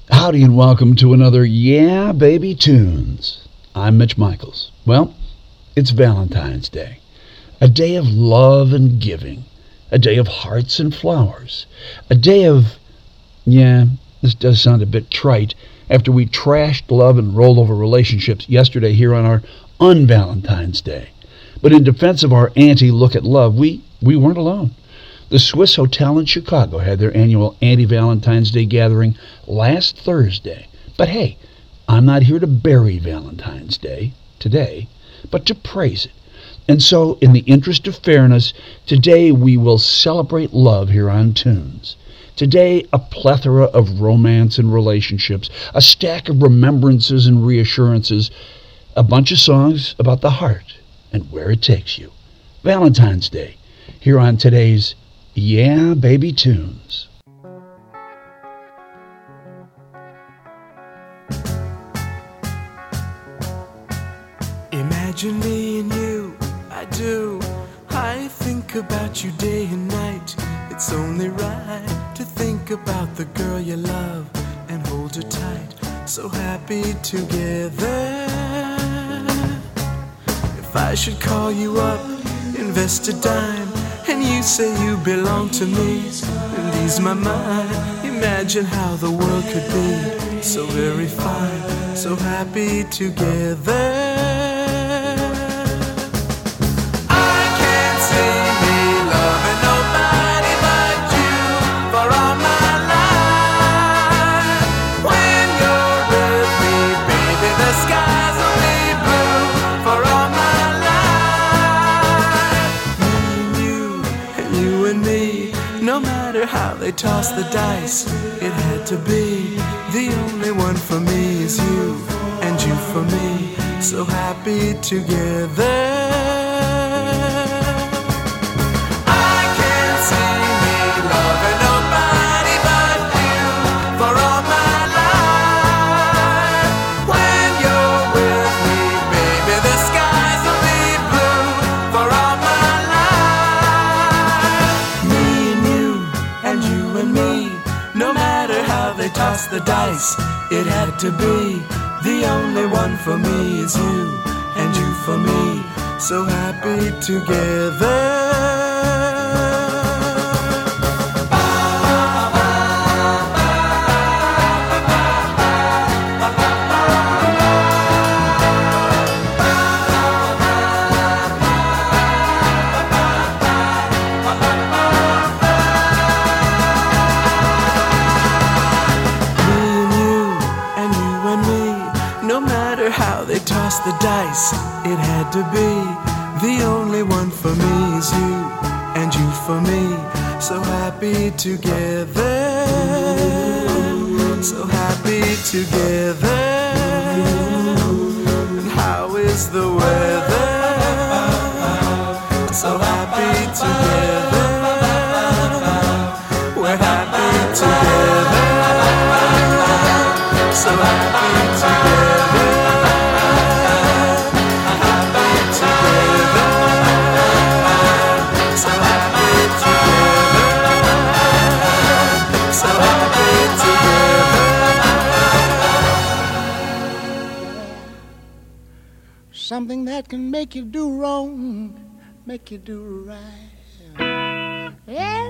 Howdy and welcome to another Yeah Baby Tunes. I'm Mitch Michaels. Well, it's Valentine's Day, a day of love and giving, a day of hearts and flowers, a day of, this does sound a bit trite, after we trashed love and rolled over relationships yesterday here on our un-Valentine's Day. But in defense of our anti-look at love, we weren't alone. The Swiss Hotel in Chicago had their annual anti-Valentine's Day gathering last Thursday. But hey, I'm not here to bury Valentine's Day today, but to praise it. And so, in the interest of fairness, today we will celebrate love here on Tunes. Today, a plethora of romance and relationships, a stack of remembrances and reassurances, a bunch of songs about the heart and where it takes you. Valentine's Day, here on today's Yeah Baby Tunes. Imagine me and you, I do. I think about you day and night. It's only right to think about the girl you love and hold her tight. So happy together. If I should call you up, invest a dime, and you say you belong to me and ease my mind. Imagine how the world could be so very fine, so happy together. How they toss the dice, it had to be. The only one for me is you, and you for me, so happy together. Toss the dice, it had to be. The only one for me is you, and you for me, so happy together. Toss the dice, it had to be. The only one for me is you, and you for me, so happy together. So happy together. And how is the weather? So happy together. We're happy together. So happy together. Something that can make you do wrong, make you do right. Yeah.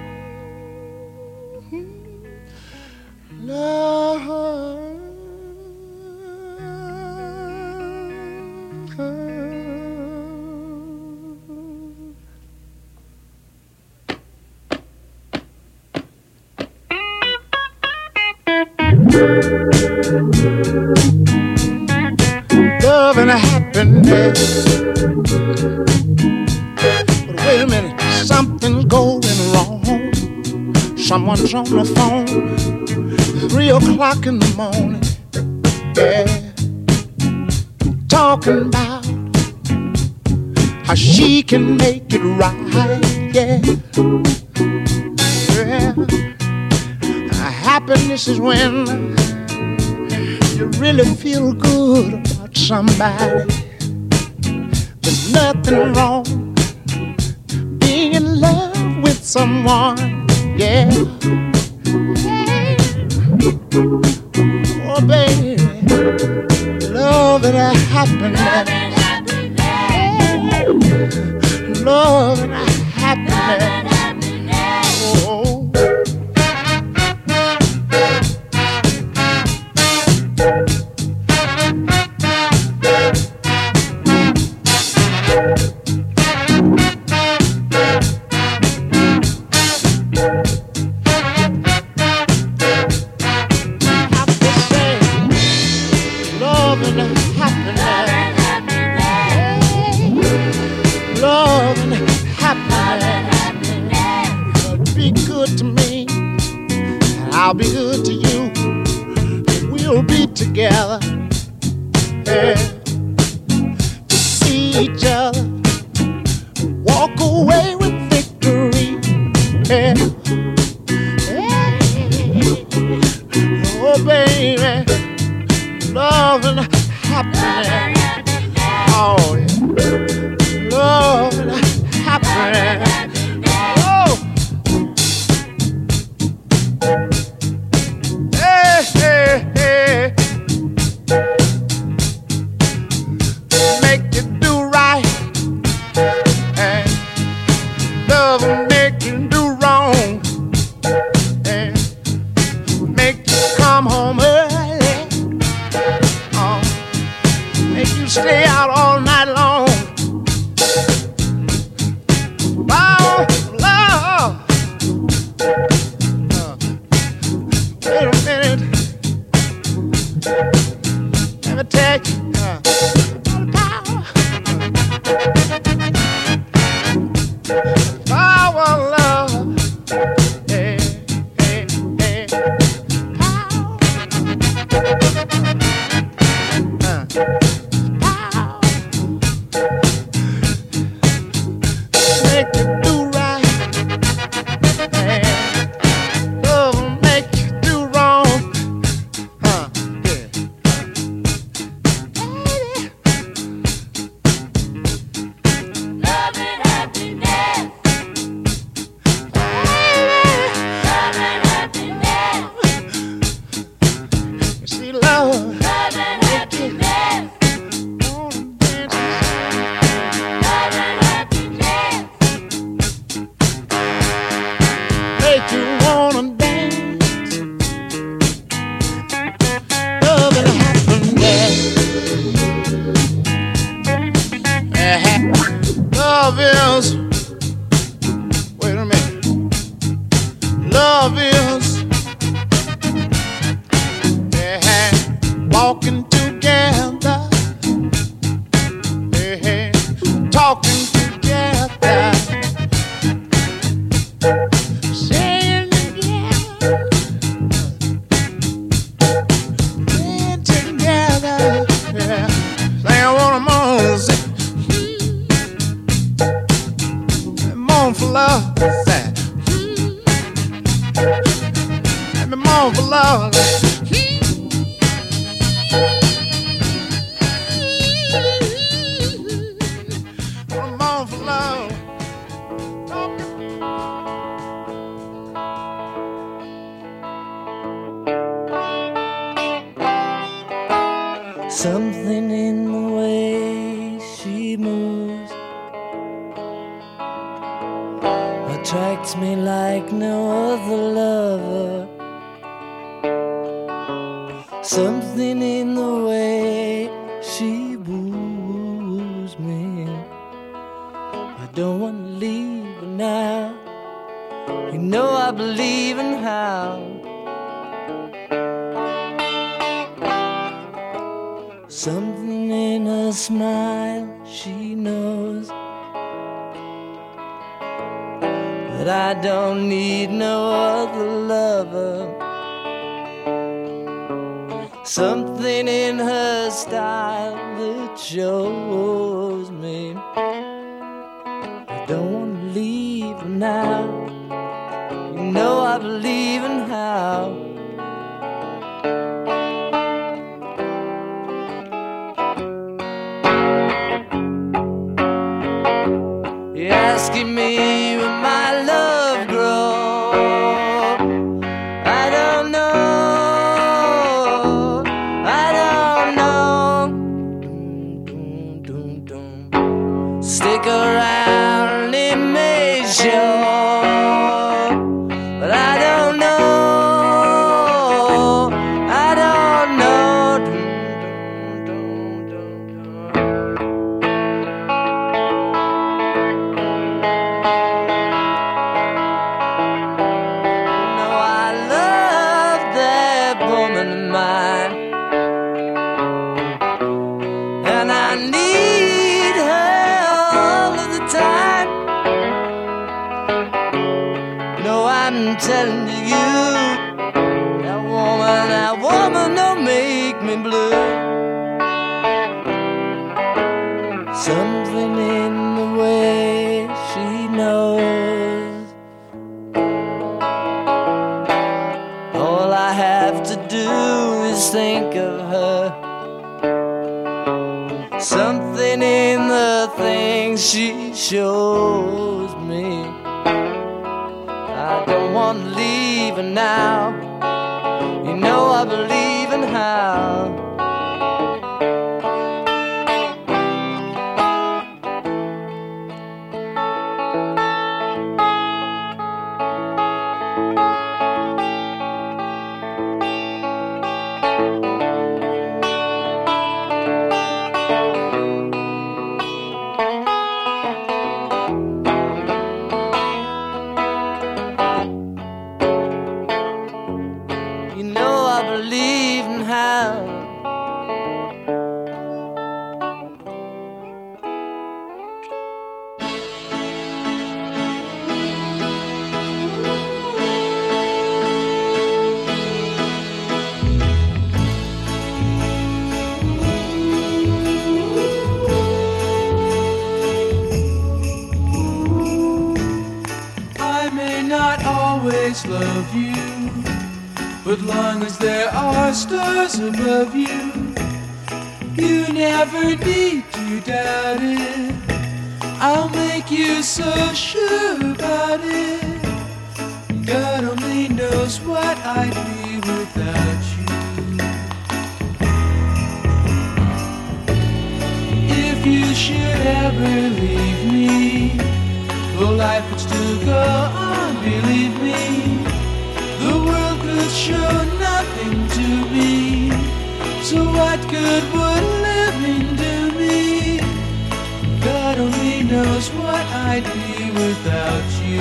Love. Love and happiness. But wait a minute, something's going wrong. Someone's on the phone, 3 o'clock in the morning. Yeah, talking about how she can make it right. Yeah, yeah. Happiness is when you really feel good about somebody. There's nothing wrong being in love with someone, yeah. Oh, baby, love and happiness. Love and happiness. Oh. I'll be good to you. We'll be together, yeah, to see each other, walk away with victory, yeah. Oh, baby, love and happiness. Oh, yeah. Love and happiness. Stay out all night long. Oh, love. Wait a minute. Let me tell you. Power, love. Hey, hey, hey. Make you do right, and love will make you do wrong, yeah. Love and happiness. Love and happiness. You see, love and happiness. Make you wanna dance. Love and happiness. Love is, wait a minute. Love is, walking together, talking together. For love, let me mourn for love. Mourn for love. Something in the way she moves attracts me like no other lover. Something in the way she woos me. I don't want to leave her now. You know I believe in how. Something in her smile, she knows that I don't need no other lover. Something in her style that shows me I don't want to leave her now. You know I believe in how. You're asking me where my love grows. I don't know. woman, don't make me blue. Something in the way she knows. All I have to do is think of her. Something in the things she shows me. I don't want to leave her now. You know I believe in how. Love you, but long as there are stars above you, you never need to doubt it. I'll make you so sure about it. God only knows what I'd be without you. If you should ever leave me, well, life would still go on, believe me. The world could show nothing to me. So what good would living do me? God only knows what I'd be without you.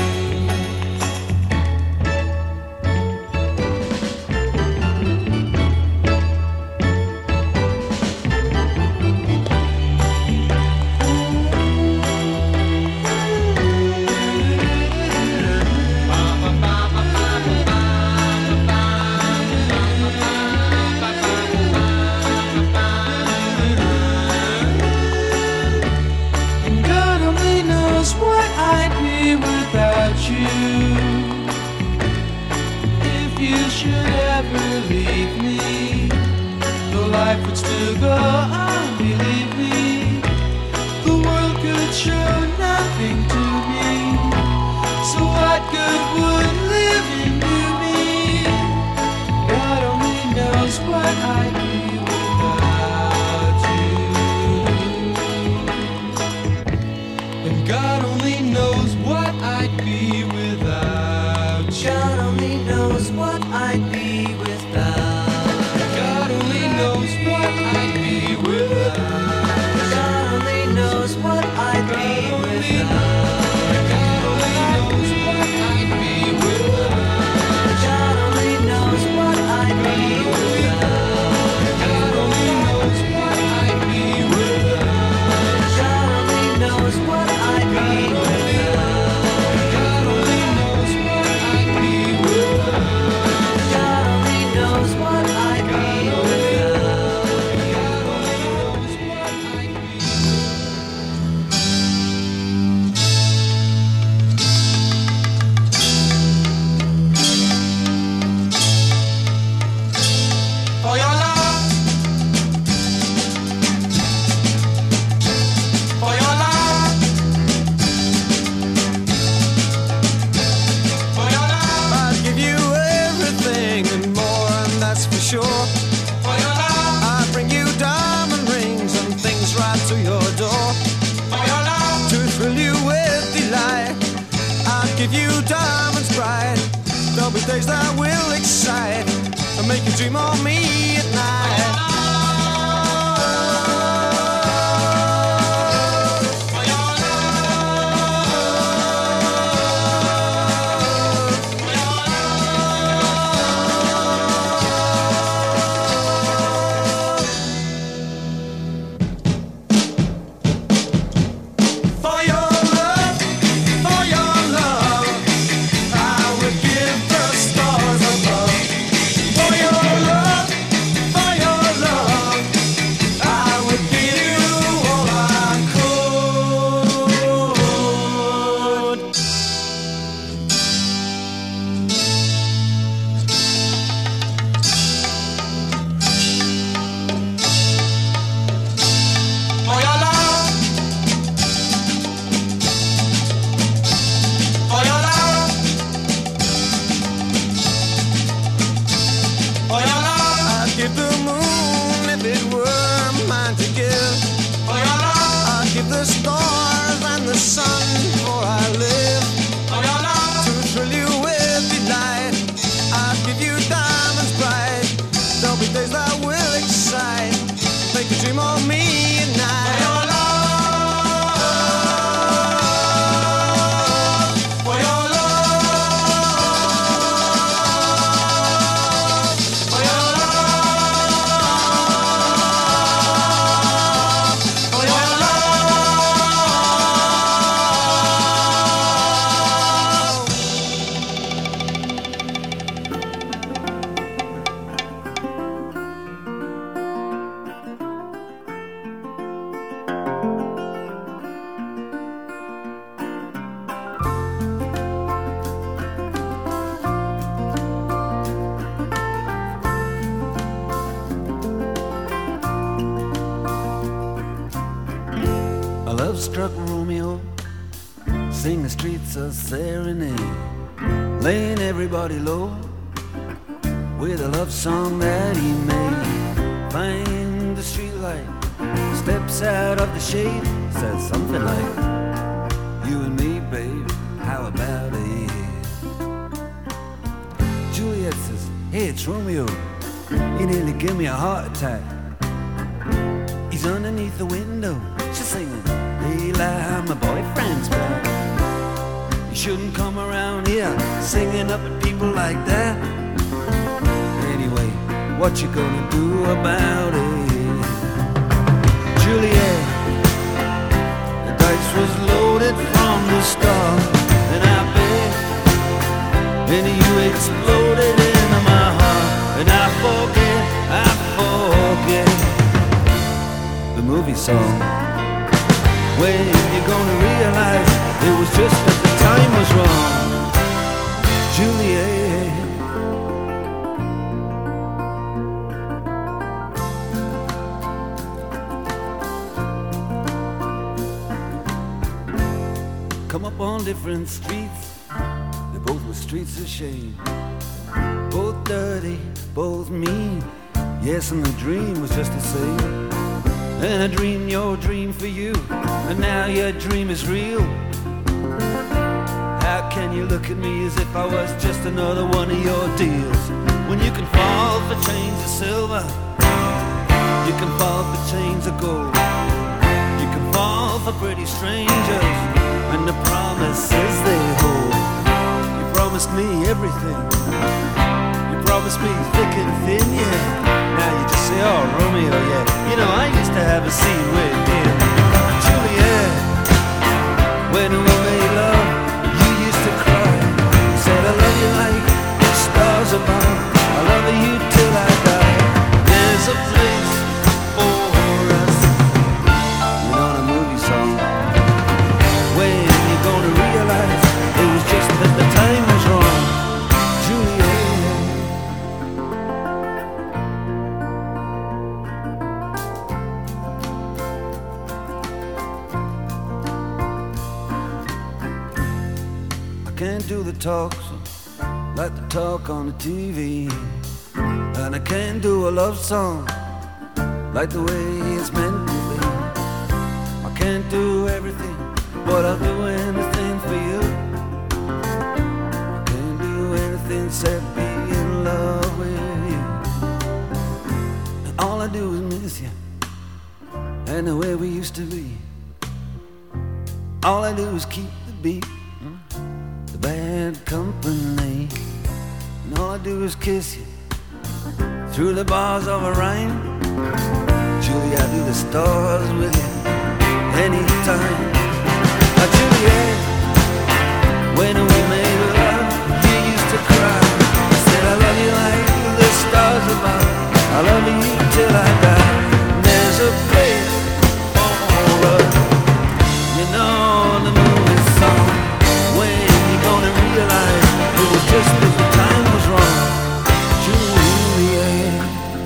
Days that will excite and make you dream of me at night. For your love love-struck Romeo, sing the streets a serenade, laying everybody low with a love song that he made. Find the streetlight, steps out of the shade, says something like, you and me, babe, how about it? Juliet says, hey, it's Romeo, he nearly gave me a heart attack. He's underneath the window, she's singing, Daylight, my boyfriend's back. You shouldn't come around here singing up at people like that. Anyway, what you gonna do about it? Juliet, the dice was loaded from the start, and I bet, and you exploded into my heart, and I forget the movie song. When you're gonna realize it was just that the time was wrong, Juliet. Come up on different streets, they both were streets of shame, both dirty, both mean. Yes, and the dream was just the same. And I dreamed your dream for you, and now your dream is real. How can you look at me as if I was just another one of your deals? When you can fall for chains of silver, you can fall for chains of gold, you can fall for pretty strangers and the promises they hold. You promised me everything, you promised me thick and thin, yeah. Now you just say, oh, Romeo, yeah. You know, I used to have a scene with him. Juliet, when we made love, you used to cry. You said, I love you like the stars above, I love you till I die. There's a place for us. You know, the movie song. When you're gonna realize it was just that the time was wrong, Juliet. Can't do the talks like the talk on the TV, and I can't do a love song like the way it's meant to be. I can't do everything, but I'll do anything for you. I can't do anything except be in love with you. And all I do is miss you and the way we used to be. All I do is keep the beat, bad company, and all I do is kiss you through the bars of a rhyme. Julie, I do the stars with you anytime. Juliet, when we made love, you used to cry. I said I love you like the stars above, I love you till I die. There's a place for us, you know, the movie song. When gonna realize it was just that the time was wrong, Juliet.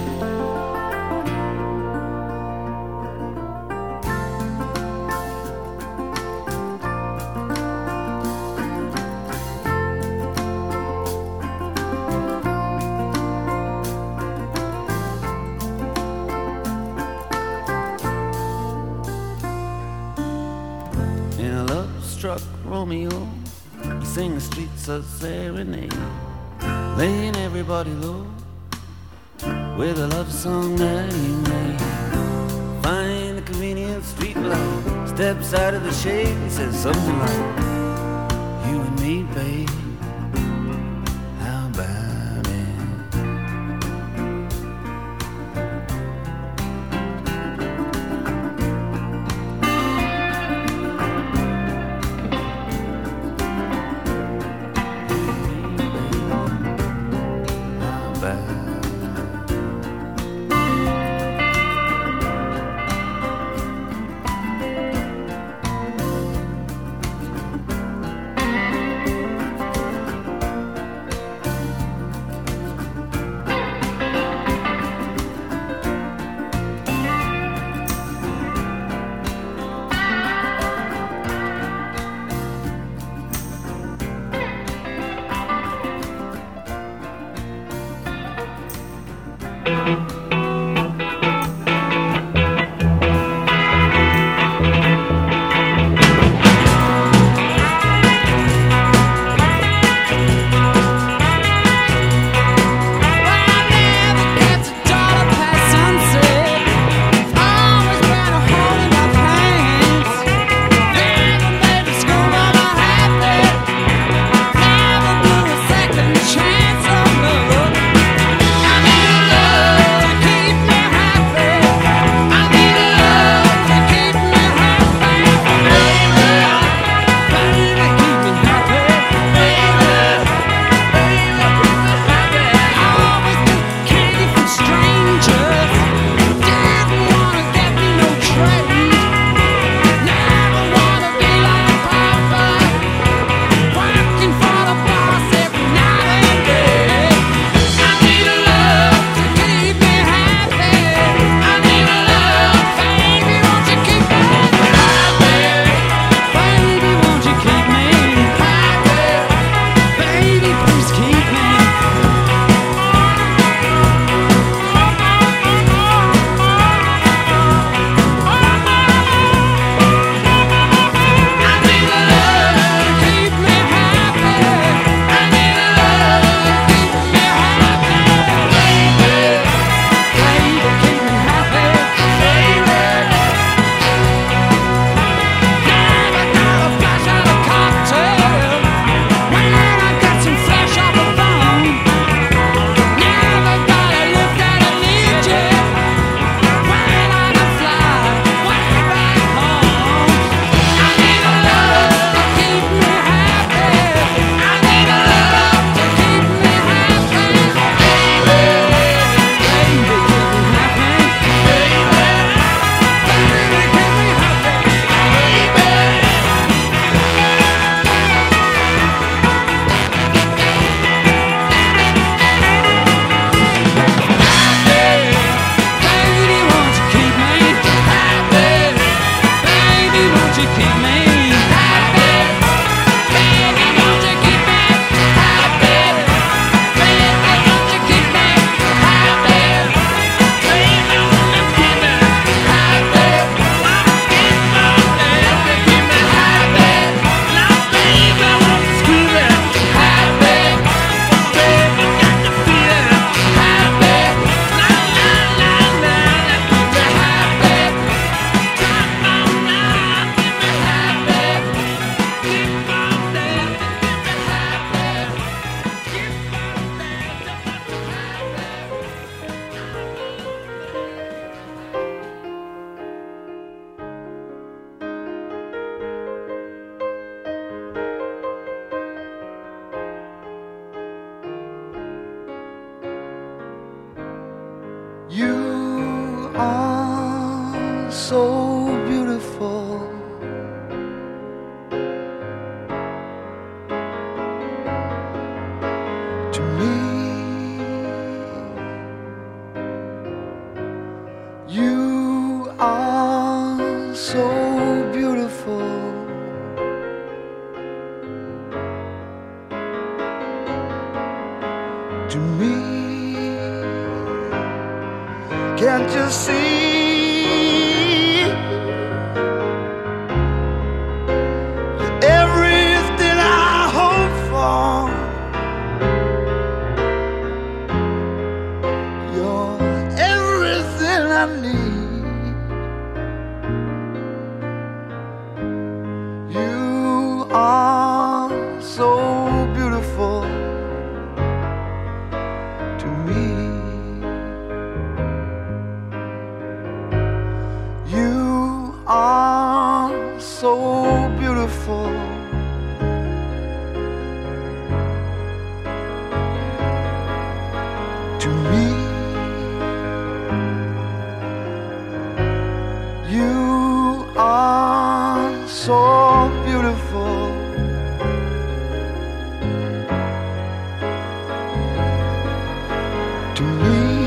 In a love-struck Romeo, sing the streets a serenade, laying everybody low with a love song that he made. Find a convenient street light, steps out of the shade, he says something like, you and me, babe, how about it? You are so beautiful. To me, you are so beautiful. To me, can't you see? You're everything I hope for. You're everything I need. You are so beautiful to me. You are so beautiful. To me, you are so beautiful. To me,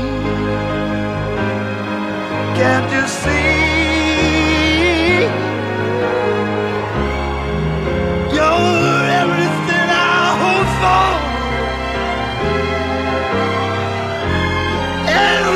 can't you see? You're everything I hope for.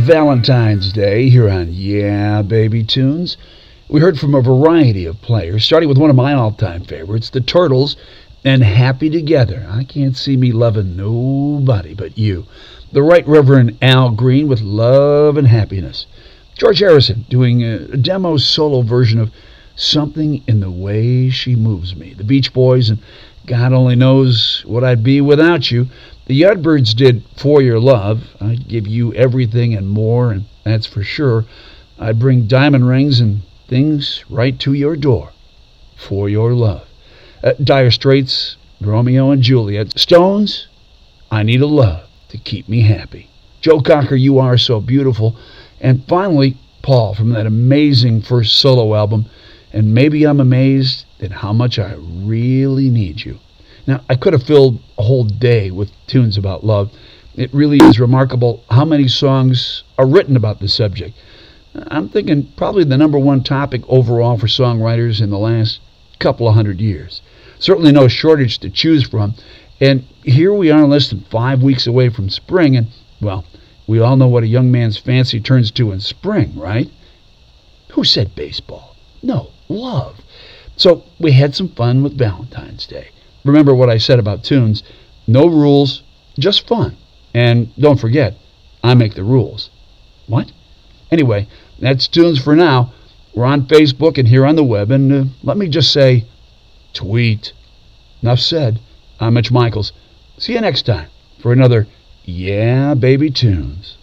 Valentine's Day here on Yeah Baby Tunes. We heard from a variety of players, starting with one of my all-time favorites, the Turtles, and Happy Together. I can't see me loving nobody but you. The Right Reverend Al Green with Love and Happiness. George Harrison doing a demo solo version of Something in the Way She Moves Me. The Beach Boys and God Only Knows What I'd Be Without You. The Yardbirds did For Your Love. I'd give you everything and more, and that's for sure. I'd bring diamond rings and things right to your door. For Your Love. Dire Straits, Romeo and Juliet. Stones, I Need a Love to Keep Me Happy. Joe Cocker, You Are So Beautiful. And finally, Paul from that amazing first solo album, And Maybe I'm Amazed at How Much I Really Need You. Now, I could have filled a whole day with tunes about love. It really is remarkable how many songs are written about the subject. I'm thinking probably the number one topic overall for songwriters in the last couple of 100 years. Certainly no shortage to choose from. And here we are less than 5 weeks away from spring, and, well, we all know what a young man's fancy turns to in spring, right? Who said baseball? No, love. So we had some fun with Valentine's Day. Remember what I said about tunes. No rules, just fun. And don't forget, I make the rules. What? Anyway, that's tunes for now. We're on Facebook and here on the web. And let me just say, tweet. Enough said. I'm Mitch Michaels. See you next time for another Yeah Baby Tunes.